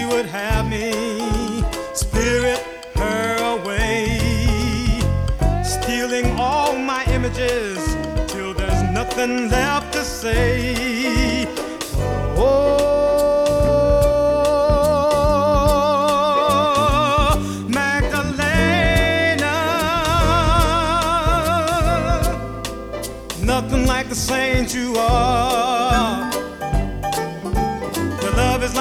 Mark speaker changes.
Speaker 1: she would have me spirit her away, stealing all my images till there's nothing left to say. Oh, Magdalena, nothing like the saint you are.